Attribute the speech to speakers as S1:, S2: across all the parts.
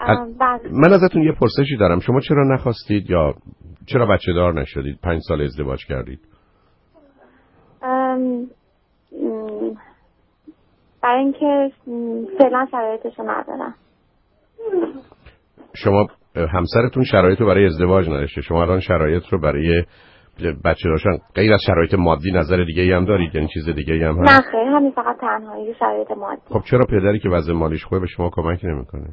S1: من ازتون یه پرسشی دارم. شما چرا نخواستید یا چرا بچه دار نشدید؟ 5 سال ازدواج کردید.
S2: برای اینکه فعلا شرایطشو ندارم.
S1: شما همسرتون شرایط رو برای ازدواج نداشته، شما الان شرایط رو برای بچه داشتن غیر از شرایط مادی نظر دیگه ای هم دارید؟ یعنی چیز دیگه ای هم هست؟
S2: نه خیر، همین فقط تنهایی شرایط مادی.
S1: خب چرا پدری که وضع مالیش خوبه به شما کمک نمیکنه؟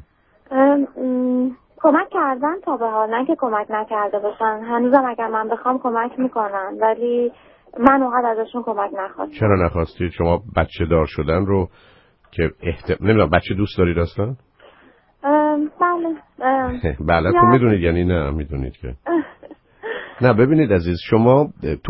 S2: کمک کردن تا به حال، نه که کمک نکرده باشن. هنوزم اگر من بخوام کمک میکنن، ولی من اونقدر ازشون کمک نخواستم.
S1: چرا نخواستید؟ شما بچه دار شدن رو که نمیدونم بچه دوست دارید اصلا؟
S2: بله.
S1: بله تو میدونید یعنی نه میدونید که نه. ببینید عزیز، شما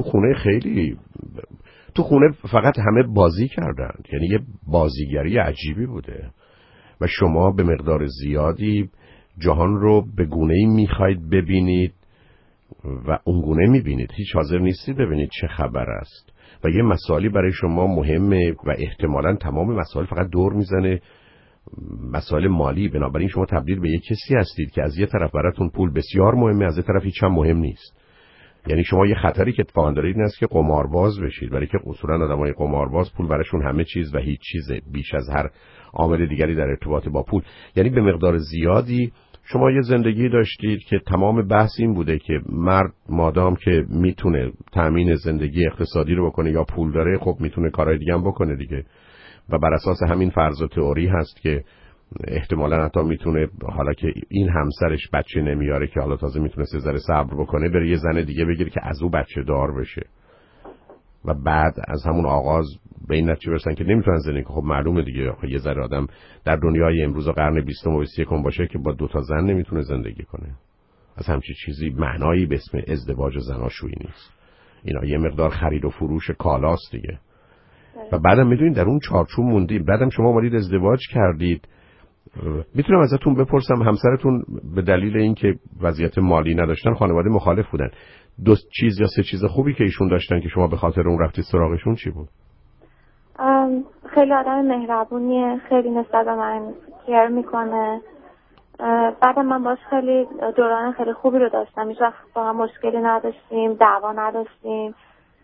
S1: تو خونه فقط همه بازی کردن، یعنی یه بازیگری عجیبی بوده و شما به مقدار زیادی جهان رو به گونه‌ای میخواید ببینید و اون گونه میبینید، هیچ حاضر نیستید ببینید چه خبر است و یه مسائلی برای شما مهمه و احتمالاً تمام مسائل فقط دور میزنه مسائل مالی. بنابراین شما تبدیل به یک کسی هستید که از یه طرف براتون پول بسیار مهمه، از یه طرف هیچ هم مهم نیست. یعنی شما یه خطری که اتفاقا دارید این است که قمارباز بشید، ولی که اصولا آدمای قمارباز پول براشون همه چیز و هیچ چیزه، بیش از هر عامل دیگری در ارتباط با پول. یعنی به مقدار زیادی شما یه زندگی داشتید که تمام بحث این بوده که مرد مادام که میتونه تأمین زندگی اقتصادی رو بکنه یا پول داره، خب میتونه کارهای دیگه هم بکنه دیگه، و بر اساس همین فرض و تئوری هست که احتمالاً حتی میتونه حالا که این همسرش بچه نمیاره که حالا تازه میتونه سه ذره صبر بکنه، بره یه زن دیگه بگیره که از او بچه دار بشه و بعد از همون آغاز به این نتیجه برسن که نمیتونن زندگی. خب معلومه دیگه یه ذره آدم در دنیای امروز قرن 20 و 21 باشه که با 2 تا زن نمیتونه زندگی کنه. از همچین چیزی معنایی به اسم ازدواج و زناشویی نیست. اینا یه مقدار خرید و فروش کالاست دیگه. و بعدم میدونید در اون چارچوب موندید. بعدم شما اومدید ازدواج کردید. میتونم ازتون بپرسم همسرتون به دلیل اینکه وضعیت مالی نداشتن خانواده مخالف بودن، 2 چیز یا 3 چیز خوبی که ایشون داشتن که شما به خاطر اون رفتید سراغشون چی بود؟
S2: خیلی آدم مهربونیه، خیلی نسبت به من کیر میکنه. بعدم من باش خیلی دوران خیلی خوبی رو داشتم، هیچ وقت با هم مشکلی نداشتیم، دعوا نداشتیم.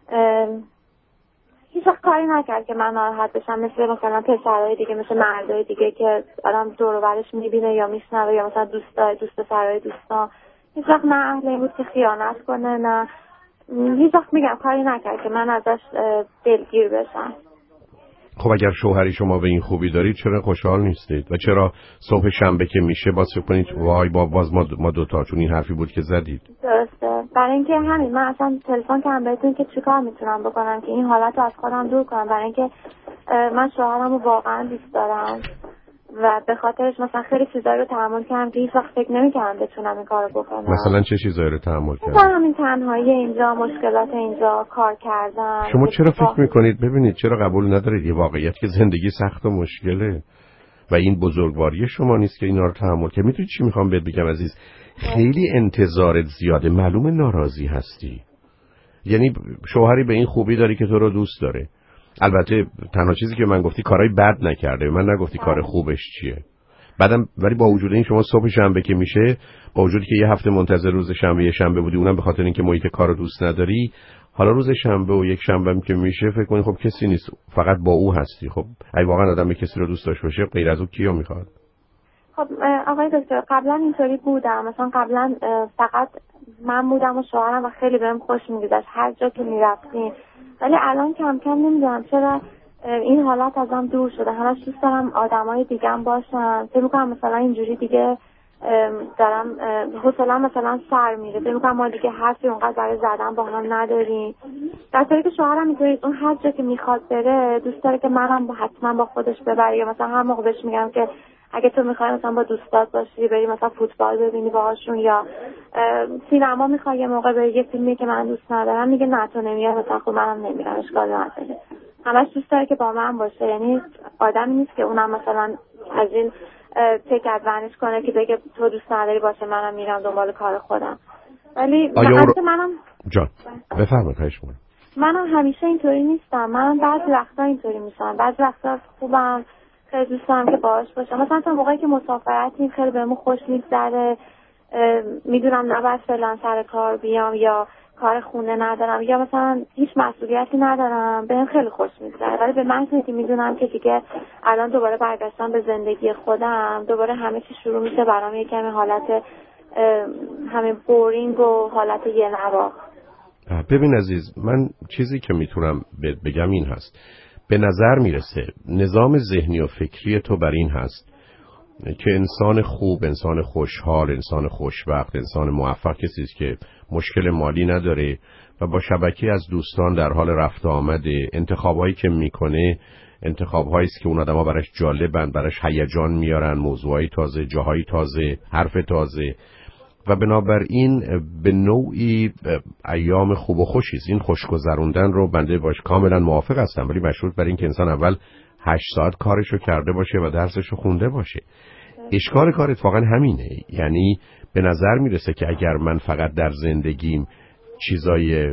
S2: هیچ وقت کاری نکرد که من ناراحت بشم، مثل مثلا پسرهای دیگه، مثل مردای دیگه که آدم دور و برش میبینه یا میشنوه، یا مثلا دوست پسرهای دوستان. هیچ وقت نه اهل این بود که خیانت کنه، نه هیچ وقت میگم کاری نکرد که من ازش دلگیر بشم.
S1: خب اگر شوهری شما به این خوبی دارید چرا خوشحال نیستید و چرا صبح شنبه که میشه باز کنید وای باز ما 2 تا، چون این حرفی بود که زدید؟
S2: درسته، برای اینکه همین من اصلا تلفن کردم بهتون که چیکار میتونم بکنم که این حالت رو از خودم دور کنم، برای اینکه من شوهرم رو واقعا دوست دارم و به خاطرش مثلا خیلی چیزایی رو تحمل کردم که هیچ وقت فکر نمی‌کردم بتونم این کارو بکنم.
S1: مثلا چه چیزایی رو تحمل کردید؟
S2: مثلا همین تنهایی اینجا، مشکلات اینجا، کار کردن.
S1: شما چرا فکر میکنید ببینید چرا قبول ندارید یه واقعیت که زندگی سخت و مشکله و این بزرگواری شما نیست که اینا رو تحمل کنید؟ میتونید چی میخوام بهت بگم عزیز؟ خیلی انتظارت زیاده، معلومه ناراضی هستی. یعنی شوهری به این خوبی داری که تو رو دوست داره. البته تنها چیزی که من گفتی کارهای بد نکرده، من نگفتی کار خوبش چیه. بعدم ولی با وجود این شما صبح شنبه که میشه، با وجودی که یه هفته منتظر روز شنبه یه شنبه بودی، اونم به خاطر اینکه محیط کارو دوست نداری، حالا روز شنبه و یک شنبه هم که میشه فکر کنی خب کسی نیست، فقط با او هستی. خب اگه واقعا آدم کسی رو دوست داشته باشه غیر از او کیو میخواد؟
S2: خب آقای دکتر قبلا اینطوری بودم، مثلا قبلا فقط من بودم و شوهرم و خیلی بهم خوش میگذشت هر جا که میرفتیم، ولی الان کم کم نمیدونم چرا این حالت ازم دور شده. همش دوست دارم آدمای دیگه‌ام باشن، فکر می‌کنم مثلا اینجوری دیگه دارم حوصله‌ام مثلا سر میره، فکر می‌کنم ما دیگه حرفی اونقدر برای زدن با هم نداریم. در حالی که شوهرم اینطوری اون هر جا که میخواد بره دوست داره که منم حتما با خودش ببره، یا مثلا هر موقع بهش میگم که اگه تو میخوای مثلا با دوستات باشی بری مثلا فوتبال ببینی باهاشون، یا سینما میخوای یه موقع بری یه فیلمی که من دوست ندارم، میگه نه تو نمیای، مثلا خب منم نمیرم، اشکال نداره. همش دوست داره که با من باشه، یعنی آدمی نیست که اونم مثلا از این تک ادوانتج کنه که بگه تو دوست نداری باشه منم میرم دنبال کار خودم. ولی منم
S1: جان بفرمایید.
S2: منم همیشه اینطوری نیستم، منم بعضی وقتا اینطوری میشم، بعضی وقتا خوبم خیلی دوست دارم که باهاش باشم. مثلا تا موقعی که مسافرتیم خیلی بهمون خوش میگذره، میدونم نباید فلان سر کار بیام یا کار خونه ندارم یا مثلا هیچ مسئولیتی ندارم، بهم خیلی خوش میگذره. ولی به من که میدونم که دیگه الان دوباره برگشتم به زندگی خودم، دوباره همه چی شروع میشه برام یه کمی حالت همین بورینگ و حالت یه نواخت.
S1: ببین عزیز، من چیزی که میتونم بگم این هست، به نظر میرسه نظام ذهنی و فکری تو بر این هست که انسان خوب، انسان خوشحال، انسان خوشبخت، انسان موفق کسی است که مشکل مالی نداره و با شبکه از دوستان در حال رفت و آمد، انتخابایی که میکنه انتخاب‌هایی است که اون آدم‌ها براش جالبن، براش هیجان میارن، موضوعای تازه، جاهای تازه، حرف تازه و بنابراین به نوعی ایام خوب و خوشی است. این خوشگذروندن رو بنده باش کاملا موافق هستم، ولی مشروط بر این که انسان اول 8 ساعت کارشو کرده باشه و درسشو خونده باشه. اشکال کار اتفاقا همینه. یعنی به نظر میرسه که اگر من فقط در زندگیم چیزای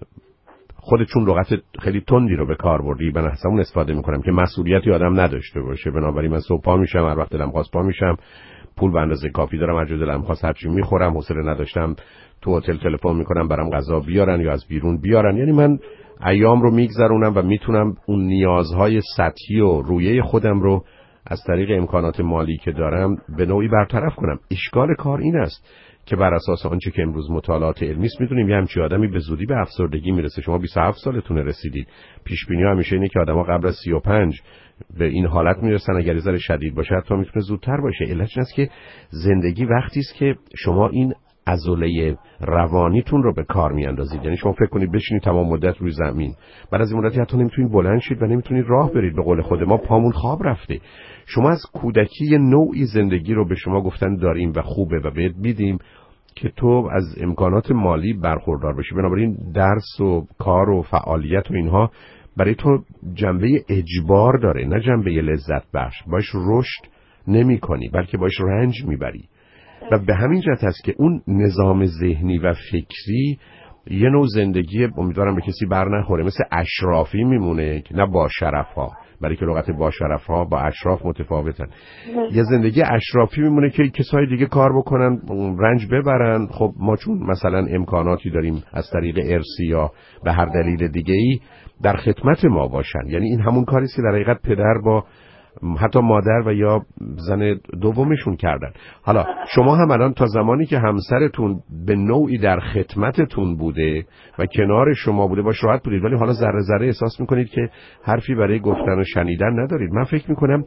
S1: خودشون لغت خیلی تندی رو به کار بردی من اصلا استفاده میکنم که مسئولیتی آدم نداشته باشه، بنابراین من صبح پا میشم، هر وقت دلم خواست پا میشم، پول به اندازه کافی دارم، هر جا دلم خواست هر چی میخورم، حوصله نداشتم تو هتل تلفن میکنم برام غذا بیارن یا از بیرون بیارن. یعنی من ایام رو میگذرونم و میتونم اون نیازهای سطحی و رویه خودم رو از طریق امکانات مالی که دارم به نوعی برطرف کنم. اشکال کار این است که بر اساس آنچه که امروز مطالعات علمی است میدونیم یه همچین آدمی به زودی به افسردگی میرسه. شما 27 سالتونه رسیدید، پیش بینی همیشه اینه که آدما قبل از 35 به این حالت میرسن، اگر یه ذره شدید باشه حتی میتونه زودتر باشه. علتش این است که زندگی وقتی است که شما این عضله روانیتون رو به کار میاندازید. یعنی شما فکر کنید بشینید تمام مدت روی زمین، بعد از این مدتی حتی نمیتونید بلند شید و نمیتونید راه برید. به قول خود ما پامون خواب رفته. شما از کودکی یه نوعی زندگی رو به شما گفتن داریم و خوبه و بهت میدیم که تو از امکانات مالی برخوردار بشی، بنابراین درس و کار و فعالیت و اینها برای تو جنبه اجبار داره نه جنبه لذت بخش. باش رشد نمی کنی بلکه باش رنج میبری و به همین جهت است که اون نظام ذهنی و فکری یه نوع زندگی امیدوارم به کسی بر نخوره، مثل اشرافی میمونه که نه با شرف ها، برای که لغت با شرف ها با اشراف متفاوتن. یه زندگی اشرافی میمونه که کسای دیگه کار بکنن رنج ببرن. خب ما چون مثلا امکاناتی داریم از طریق ارثی یا به هر دلیل دیگه ای در خدمت ما باشن. یعنی این همون کاری است که در حقیقت پدر با حتی مادر و یا زن دومشون کردن. حالا شما هم الان تا زمانی که همسرتون به نوعی در خدمتتون بوده و کنار شما بوده باش راحت بودید، ولی حالا ذره ذره احساس میکنید که حرفی برای گفتن و شنیدن ندارید. من فکر میکنم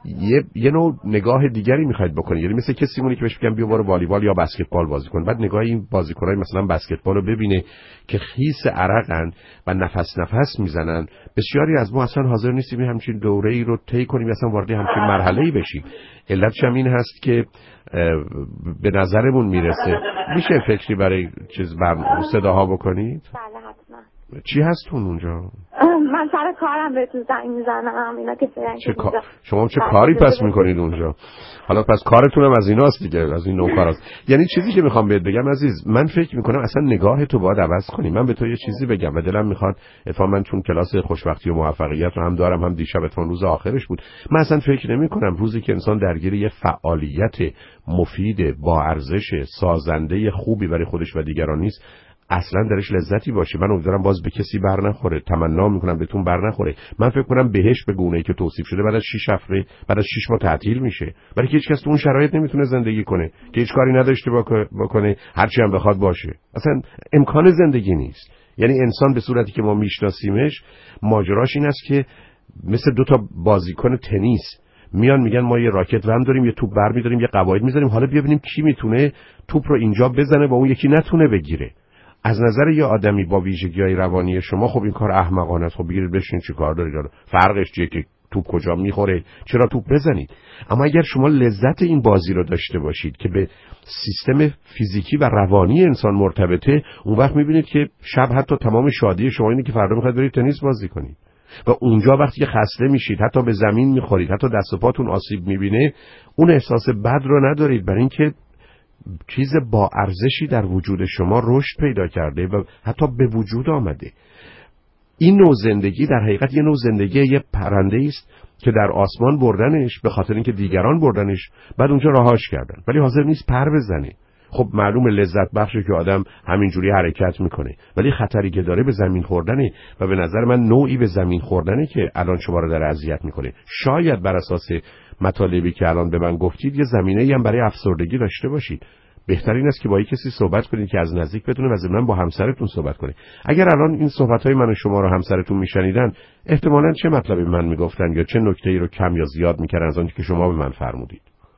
S1: یه نوع نگاه دیگری میخواید بکنید. یعنی مثل کسی مونی که بهش بگم بیا برو والیبال یا بسکتبال بازی کن، بعد نگاه این بازیکنای مثلا بسکتبال رو ببینه که خیس عرقن و نفس نفس میزنن. بسیاری از ما اصلا حاضر نیستیم همچین دوره‌ای رو طی کنیم، اصلا وارد همچین مرحله‌ای بشیم. علتش هم این هست که به نظرمون میرسه میشه فکری برای چیز صداها بکنید؟
S2: بله حتما.
S1: چی هستون اونجا؟
S2: من سر کارم بهتون زنگ میزنم اینا که
S1: شما چه کاری پس میکنید اونجا؟ حالا پس کارتون هم از ایناست دیگه، از این نوع کاراست. یعنی چیزی که میخوام بهت بگم عزیز، من فکر میکنم اصلا نگاه تو باید عوض کنی. من به تو یه چیزی بگم و دلم میخواد اتفاقا من چون کلاس خوشبختی و موفقیت رو هم دارم، هم دیشب اتفاقا روز آخرش بود، من اصلا فکر نمیکنم روزی که انسان درگیر یه فعالیت مفید با ارزش سازنده خوبی برای خودش و دیگران نیست اصلا درش لذتی باشه. من امیدوارم باز به کسی بر نخوره، تمنا میکنم بهتون بر نخوره. من فکر کنم بهش به گونه‌ای که توصیف شده بعد از 6 هفته، بعد از 6 ماه تعطیل میشه، برای که هیچ کس تو اون شرایط نمیتونه زندگی کنه که هیچ کاری نداشته بکنه هرچی هم بخواد باشه. اصلا امکان زندگی نیست. یعنی انسان به صورتی که ما میشناسیمش ماجراش این است که مثل دو تا بازیکن تنیس میان میگن ما یه راکت ون داریم، یه توپ برمی‌داریم، یه قواعد می‌ذاریم، حالا بیا ببینیم کی میتونه توپ رو اینجا بزنه و اون یکی نتونه بگیره. از نظر یه آدمی با ویژگی‌های روانی شما خب این کار احمقانه است. خب بگیرید بشین چی کار دارید؟ فرقش چیه که توپ کجا میخوره؟ چرا توپ بزنید؟ اما اگر شما لذت این بازی رو داشته باشید که به سیستم فیزیکی و روانی انسان مرتبطه، اون وقت میبینید که شب حتی تمام شادی شما اینه که فردا میخواید برید تنیس بازی کنید و اونجا وقتی که خسته میشید حتی به زمین میخورید، حتی دست و پاتون آسیب میبینه، اون احساس بد رو ندارید، برای اینکه چیز با ارزشی در وجود شما رشد پیدا کرده و حتی به وجود آمده. این نوع زندگی در حقیقت یه نوع زندگی یه پرنده است که در آسمان بردنش به خاطر اینکه دیگران بردنش، بعد اونجا رهاش کردن، ولی حاضر نیست پر بزنه. خب معلومه لذت بخشه که آدم همینجوری حرکت میکنه، ولی خطری که داره به زمین خوردنه و به نظر من نوعی به زمین خوردنه که الان شما رو داره اذیت میکنه. شاید بر اساس مطالبی که الان به من گفتید یه زمینه‌ای هم برای افسردگی داشته باشید. بهترین است که با کسی صحبت کنید که از نزدیک بدونه و ضمن با همسرتون صحبت کنید. اگر الان این صحبت‌های من و شما رو همسرتون میشنیدن، احتمالاً چه مطلبی به من میگفتن یا چه نکته‌ای رو کم یا زیاد میکردن از آنچه که شما به من فرمودید؟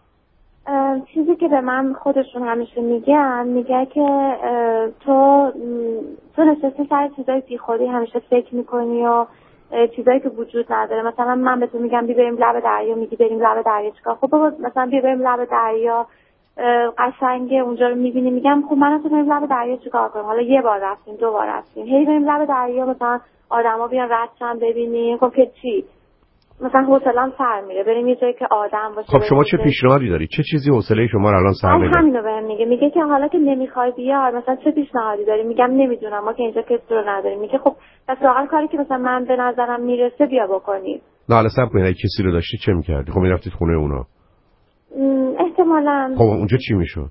S2: چیزی که به من خودشون همیشه میگه که تو نشستی سر چیزای بیخودی همیشه فکر میکنی و چیزایی که وجود نداره. مثلا من به تو میگم بریم لب دریا، میگی بریم لب دریا چیکار؟ خب بابا مثلا بریم لب دریا قشنگه اونجا رو میبینی، میگم خب من تو بریم لب دریا چیکار کنم؟ حالا یه بار رفتیم، 2 بار رفتیم، هی بریم لب دریا مثلا آدما بیان رد شن ببینیم، خب که چی؟ مثلا حوصله‌ام سر میره بریم یه جایی که آدم باشه.
S1: خب شما چه پیشنهادی دارید؟ چه چیزی حوصله شما رو الان سر میبره؟
S2: همینو بهم میگه که حالا که نمیخوای بیار مثلا چه پیشنهادی داری؟ میگم نمیدونم، ما که اینجا کسی رو نداریم. میگه خب پس واقعا کاری که مثلا من به نظرم میرسه بیا بکنیم.
S1: نه حالا صبر کنید، کسی رو داشتی چه میکردی؟ خب میرفتید خونه اونا؟
S2: احتمالاً.
S1: خب اونجا چی میشد؟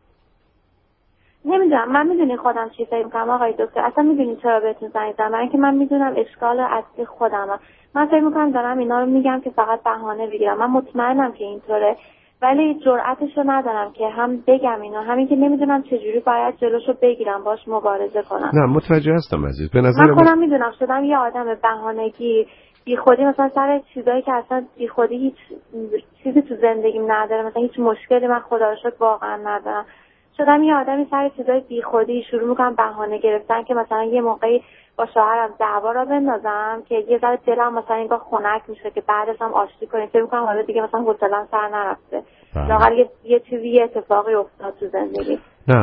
S2: نمیدونم، من میدونی خودم چی فکر میکنم آقای دکتر. اصلا میدونی چرا بهتون زنگ زدم؟ من که من میدونم اشکال اصلی خودمه. من فکر میکنم دارم اینا رو میگم که فقط بهانه بگیرم. من مطمئنم که اینطوره، ولی جرأتش رو ندارم که هم بگم اینا، همین که نمیدونم چجوری باید جلوشو بگیرم، باش مبارزه کنم.
S1: نه متوجه هستم عزیز. به نظر
S2: من خودم میدونم شدم یه آدم بهانه‌گیر، بیخودی، مثلا سر چیزایی که اصلا بیخودی هیچ چیزی تو زندگیم نداره، مثلا هیچ مشکلی من خدا رو شکر واقعا ندارم. شدم یه آدمی سر چیزای بیخودی شروع میکنم بهانه گرفتن که مثلا یه موقعی با شوهرم دعوا را بندازم که یه ذره دلم مثلا انگار خنک میشه که بعدش هم آشتی کنیم. فکر میکنم حالا دیگه مثلا حوصله‌ام سر نرفته. لااقل یه چیزی یه اتفاقی افتاد تو زندگی.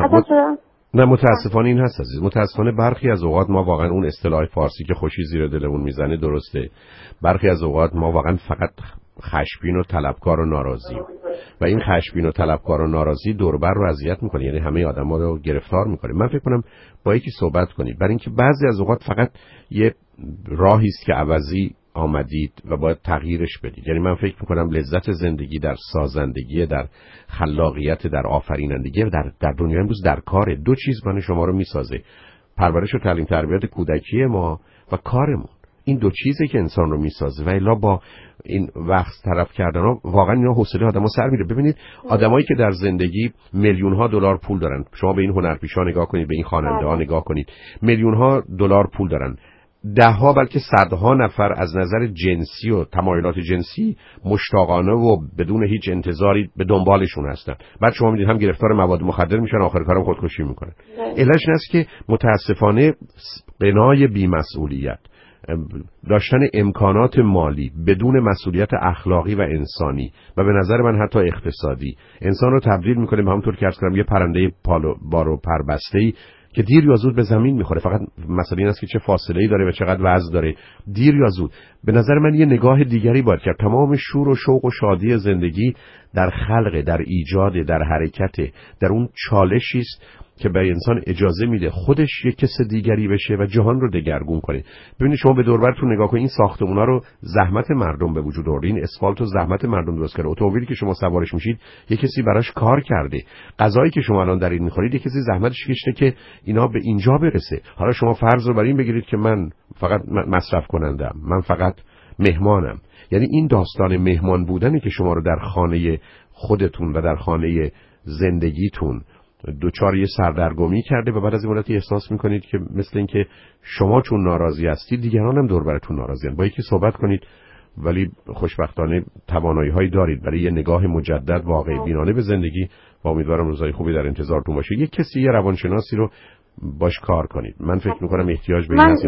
S1: نه متاسفانه این هست عزیز. متاسفانه برخی از اوقات ما واقعا اون اصطلاح فارسی که خوشی زیر دلمون میزنه درسته. برخی از اوقات ما واقعا فقط خشمگین و طلبکار و ناراضی و این خشمگین و طلبکار و ناراضی دور و بر رو اذیت میکنه، یعنی همه آدما رو گرفتار میکنه. من فکر کنم با یکی صحبت کنید، برای اینکه بعضی از اوقات فقط یه راهی است که عوضی آمدید و باید تغییرش بدید. یعنی من فکر میکنم لذت زندگی در سازندگی، در خلاقیت، در آفرینندگی، در دنیا امروز در کار. 2 چیز من شما رو میسازه: پرورش و تعلیم تربیت کودکی ما و کارمون. این 2 چیزی که انسان رو میسازه و الا با این وقت طرف کردن ها واقعا اینا حوصله آدمو سر میره. ببینید آدمایی که در زندگی میلیون ها دلار پول دارن، شما به این هنرپیشا نگاه کنید، به این خواننده ها نگاه کنید، میلیون ها دلار پول دارن، 10 ها بلکه 100 ها نفر از نظر جنسی و تمایلات جنسی مشتاقانه و بدون هیچ انتظاری به دنبالشون هستن. بعد شما میدید هم گرفتار مواد مخدر میشن، آخر کارم خودکشی میکنن. علتش این است که متاسفانه بنای بی‌مسئولیت، داشتن امکانات مالی بدون مسئولیت اخلاقی و انسانی و به نظر من حتی اقتصادی انسان رو تبدیل میکنه به همونطور که عرض کردم یه پرنده بار و پربسته‌ای که دیر یا زود به زمین میخوره. فقط مسئله این است که چه فاصله‌ای داره و چقدر وزن داره. دیر یا زود به نظر من یه نگاه دیگری باید کرد. تمام شور و شوق و شادی زندگی در خلق، در ایجاد، در حرکت، در اون چالشی است که به انسان اجازه میده خودش یک کس دیگری بشه و جهان رو دگرگون کنه. ببینید شما به دور و برتون نگاه کنید، این ساختمونا رو زحمت مردم به وجود آورده، این اسفالت رو زحمت مردم درست کرده، اتومبیلی که شما سوارش میشید یک کسی براش کار کرده، غذایی که شما الان دارید میخورید یک کسی زحمتش کشیده که اینا به اینجا برسه. حالا شما فرض رو بر این بگیرید که من فقط مصرف کنندم، من فقط مهمانم. یعنی این داستان مهمان بودنی که شما رو در خانه خودتون و در خانه زندگیتون دوچار یه سردرگمی کرده و بعد از این مدتی احساس میکنید که مثل این که شما چون ناراضی هستید دیگران هم دور براتون ناراضی‌اند. با یکی صحبت کنید، ولی خوشبختانه توانایی‌هایی دارید برای یه نگاه مجدد واقع بینانه به زندگی و امیدوارم روزای خوبی در انتظارتون باشه. یک کسی، یه روانشناسی رو باش کار کنید. من فکر میکنم احتیاج به این هست.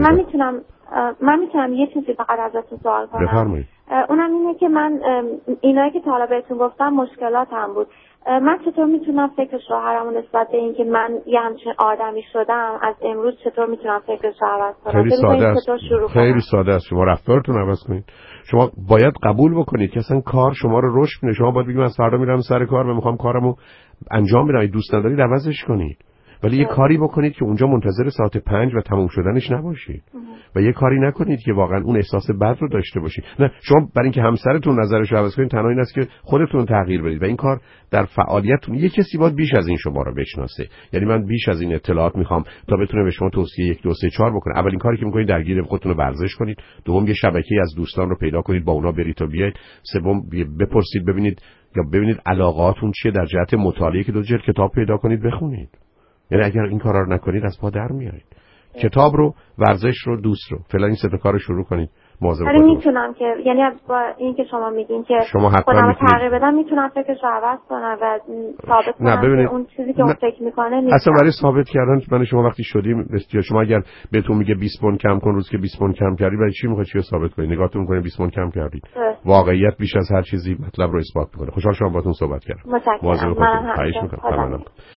S2: من میتونم یه چیزی فقط ازتون سوال کنم؟
S1: بفرمایید.
S2: اونم اینه که من اینایی که تا حالا بهتون گفتم مشکلاتم بود. من چطور میتونم فکر شوهرم نسبت به این که من یه همچین آدمی شدم از امروز چطور میتونم فکرش رو عوض کنم؟
S1: خیلی ساده است. خیلی ساده است. شما رفتارتون عوض کنید. شما باید قبول بکنید که اصلا کار شما رو رشد میده. شما باید بگید من از فردا میرم سر کار و میخوام کارمو انجام بدم. دوست ندارید عوضش کنید. ولی یه کاری بکنید که اونجا منتظر ساعت 5 و تموم شدنش نباشید و یه کاری نکنید که واقعا اون احساس بد رو داشته باشید. نه، شما برای اینکه همسرتون نظرش رو عوض کنید تنها این است که خودتون تغییر بدید و این کار در فعالیتتون. یه کسی باید بیش از این شما رو بشناسه، یعنی من بیش از این اطلاعات میخوام تا بتونه به شما توصیه 1 2 3 4 بکنه. اولین کاری که میکنید درگیر خودتون رو ورزش کنید، دوم یه شبکه‌ای از دوستان رو پیدا کنید با اونا برید تا بیاید، سوم بپرسید ببینید علاقاتون چیه، در جهت مطالعه که 2 جلد کتاب پیدا کنید بخونید. یعنی اگر این کارا رو نکنید از پا در میایید. کتاب رو، ورزش رو، دوست رو، فعلا این 3 تا کار رو شروع کنید. مواظب
S2: خودتون. ولی میتونم که یعنی با این که شما میگین که خودم رو تغییر بدم میتونم فکرش رو عوض کنم و ثابت کنم که اون چیزی که اون فکر میکنه نیست.
S1: اصلا برای ثابت کردن من شما وقتی شدیم یا شما اگر بهتون میگه 20 پوند کم کن روز که 20 پوند کم کردی، برای چی میخواد چی رو ثابت کنی؟ نگاهتون میکنه 20 پوند کم کردید. واقعیت بیش از هر چیزی مطلب رو اثبات میکنه. خوشحال شدم باهاتون صحبت کردم.
S2: متشکرم.
S1: مواظب خودتون.